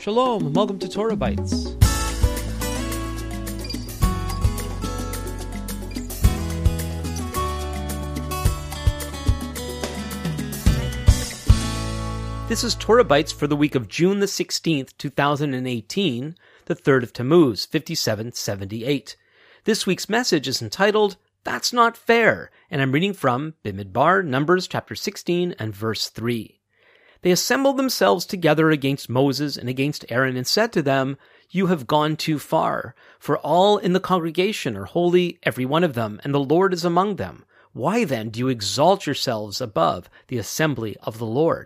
Shalom, and welcome to Torah Bites. This is Torah Bites for the week of June the 16th, 2018, the 3rd of Tammuz, 5778. This week's message is entitled, That's Not Fair, and I'm reading from Bimidbar, Numbers chapter 16 and verse 3. They assembled themselves together against Moses and against Aaron and said to them, You have gone too far, for all in the congregation are holy, every one of them, and the Lord is among them. Why then do you exalt yourselves above the assembly of the Lord?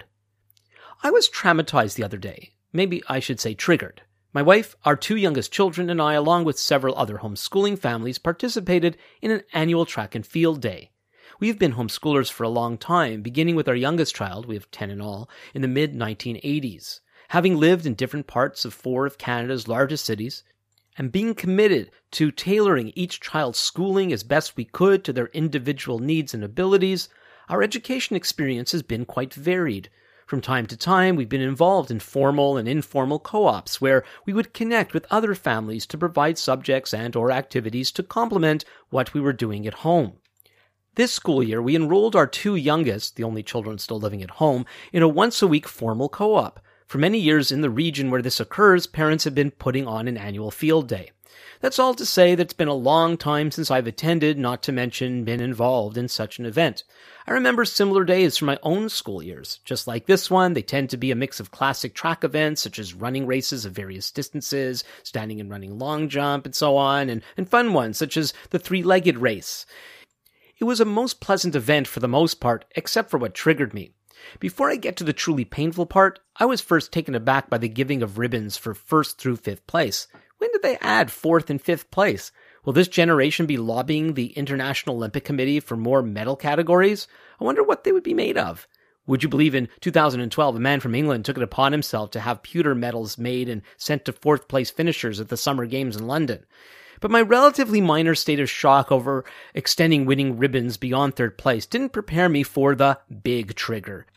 I was traumatized the other day. Maybe I should say triggered. My wife, our two youngest children, and I, along with several other homeschooling families, participated in an annual track and field day. We've been homeschoolers for a long time, beginning with our youngest child, we have 10 in all, in the mid-1980s. Having lived in different parts of 4 of Canada's largest cities, and being committed to tailoring each child's schooling as best we could to their individual needs and abilities, our education experience has been quite varied. From time to time, we've been involved in formal and informal co-ops where we would connect with other families to provide subjects and/or activities to complement what we were doing at home. This school year, we enrolled our two youngest, the only children still living at home, in a once-a-week formal co-op. For many years in the region where this occurs, parents have been putting on an annual field day. That's all to say that it's been a long time since I've attended, not to mention been involved in such an event. I remember similar days from my own school years. Just like this one, they tend to be a mix of classic track events, such as running races of various distances, standing and running long jump, and so on, and fun ones, such as the three-legged race. It was a most pleasant event for the most part, except for what triggered me. Before I get to the truly painful part, I was first taken aback by the giving of ribbons for 1st through 5th place. When did they add 4th and 5th place? Will this generation be lobbying the International Olympic Committee for more medal categories? I wonder what they would be made of. Would you believe in 2012, a man from England took it upon himself to have pewter medals made and sent to 4th place finishers at the Summer Games in London? But my relatively minor state of shock over extending winning ribbons beyond 3rd place didn't prepare me for the big trigger.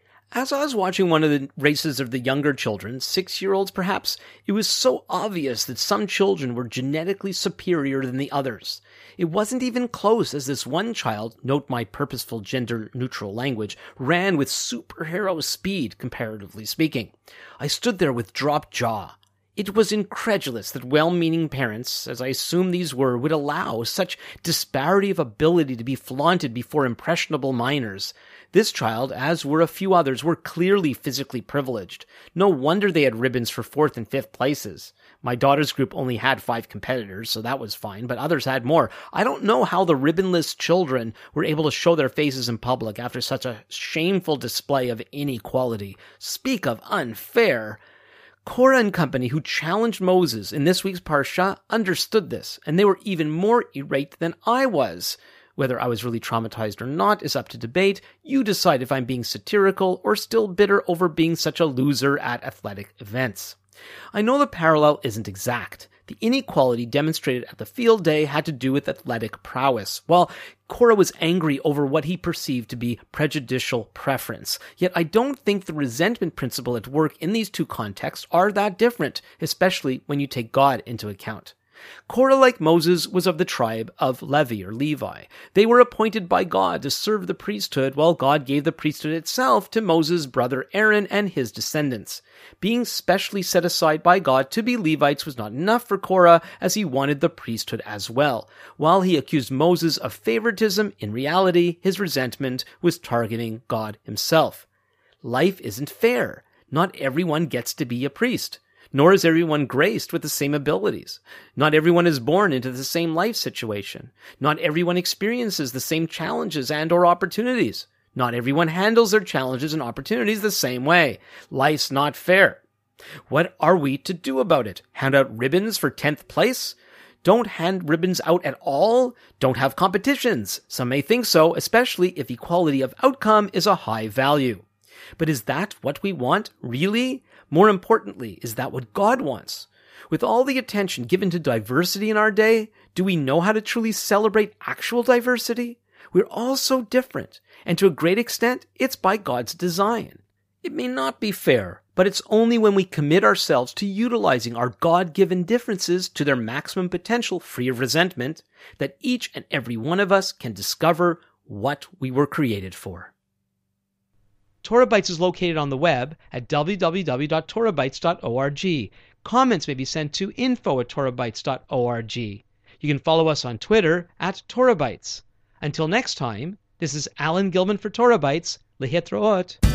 As I was watching one of the races of the younger children, 6-year-olds perhaps, it was so obvious that some children were genetically superior than the others. It wasn't even close as this one child, note my purposeful gender-neutral language, ran with superhero speed, comparatively speaking. I stood there with dropped jaw. It was incredulous that well-meaning parents, as I assume these were, would allow such disparity of ability to be flaunted before impressionable minors. This child, as were a few others, were clearly physically privileged. No wonder they had ribbons for 4th and 5th places. My daughter's group only had 5 competitors, so that was fine, but others had more. I don't know how the ribbonless children were able to show their faces in public after such a shameful display of inequality. Speak of unfair! Korah and company, who challenged Moses in this week's Parsha, understood this, and they were even more irate than I was. Whether I was really traumatized or not is up to debate. You decide if I'm being satirical or still bitter over being such a loser at athletic events. I know the parallel isn't exact. The inequality demonstrated at the field day had to do with athletic prowess, while Korah was angry over what he perceived to be prejudicial preference. Yet I don't think the resentment principle at work in these two contexts are that different, especially when you take God into account. Korah, like Moses, was of the tribe of Levi. They were appointed by God to serve the priesthood, while God gave the priesthood itself to Moses' brother Aaron and his descendants. Being specially set aside by God to be Levites was not enough for Korah, as he wanted the priesthood as well. While he accused Moses of favoritism, in reality, his resentment was targeting God himself. Life isn't fair. Not everyone gets to be a priest. Nor is everyone graced with the same abilities. Not everyone is born into the same life situation. Not everyone experiences the same challenges and/or opportunities. Not everyone handles their challenges and opportunities the same way. Life's not fair. What are we to do about it? Hand out ribbons for 10th place? Don't hand ribbons out at all? Don't have competitions. Some may think so, especially if equality of outcome is a high value. But is that what we want, really? More importantly, is that what God wants? With all the attention given to diversity in our day, do we know how to truly celebrate actual diversity? We're all so different, and to a great extent, it's by God's design. It may not be fair, But it's only when we commit ourselves to utilizing our God-given differences to their maximum potential, free of resentment, that each and every one of us can discover what we were created for. Torah Bytes is located on the web at www.torahbytes.org. Comments may be sent to info@torahbytes.org. You can follow us on Twitter @TorahBytes. Until next time, this is Alan Gilman for Torah Bytes. Lehitraot.